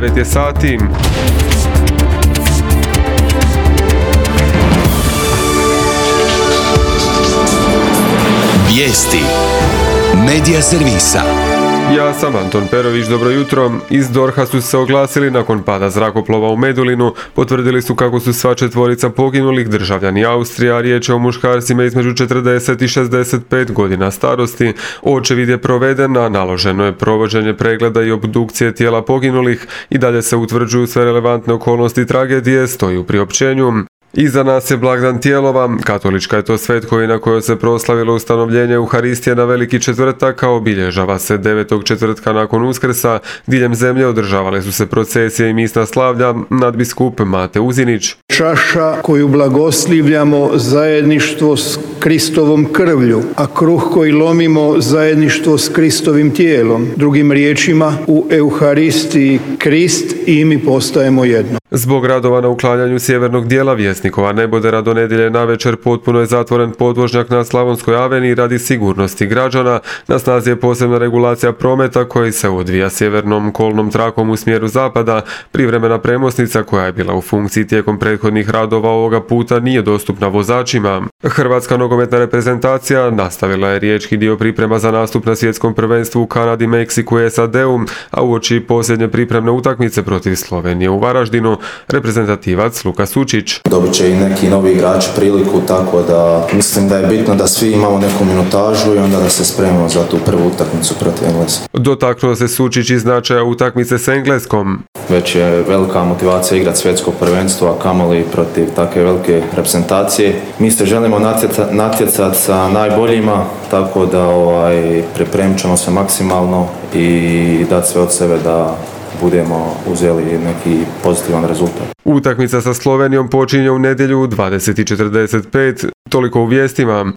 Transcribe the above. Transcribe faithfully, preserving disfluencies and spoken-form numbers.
devet je sati. Vijesti Medija servisa. Ja sam Anton Perović, dobro jutro. Iz D O R H-a su se oglasili nakon pada zrakoplova u Medulinu. Potvrdili su kako su sva četvorica poginulih državljani Austrije, a riječ je o muškarcima između četrdeset i šezdeset pet godina starosti. Očevid je proveden, a naloženo je provođenje pregleda i obdukcije tijela poginulih. I dalje se utvrđuju sve relevantne okolnosti tragedije, stoji u priopćenju. Iza nas je blagdan Tijelova. Katolička je to svetkovina kojoj se proslavilo ustanovljenje Euharistije na Veliki četvrtak, a obilježava se devetog četvrtka nakon Uskrsa. Diljem zemlje održavale su se procesije i misna slavlja. Nadbiskup Mate Uzinić. Čaša koju blagoslivljamo zajedništvo s Kristovom krvlju, a kruh koji lomimo zajedništvo s Kristovim tijelom. Drugim riječima, u Euharistiji Krist i mi postajemo jedno. Zbog radova na uklanjanju sjevernog dijela Vjesnikova nebodera do nedjelje navečer potpuno je zatvoren podvožnjak na Slavonskoj aveniji radi sigurnosti građana. Na snazi je posebna regulacija prometa koji se odvija sjevernom kolnom trakom u smjeru zapada. Privremena premosnica koja je bila u funkciji tijekom prethodnih radova ovoga puta nije dostupna vozačima. Hrvatska nogometna reprezentacija nastavila je riječki dio priprema za nastup na svjetskom prvenstvu u Kanadi, Meksiku i S A D-u, a uoči posljednje pripremne utakmice protiv Slovenije u Varaždinu, reprezentativac Luka Sučić. Dobit će i neki novi igrač priliku, tako da mislim da je bitno da svi imamo neku minutažu i onda da se spremimo za tu prvu utakmicu protiv Engleske. Dotaknuo se Sučić iz značaja utakmice s Engleskom. Već je velika motivacija igrati svjetsko prvenstvo, a kamoli protiv takve velike reprezentacije. Mi se želimo natjecati natjecat sa najboljima, tako da ovaj, pripremit ćemo se maksimalno i dati sve od sebe da budemo uzeli neki pozitivan rezultat. Utakmica sa Slovenijom počinje u nedjelju u dvadeset i četrdeset pet. Toliko u vijestima.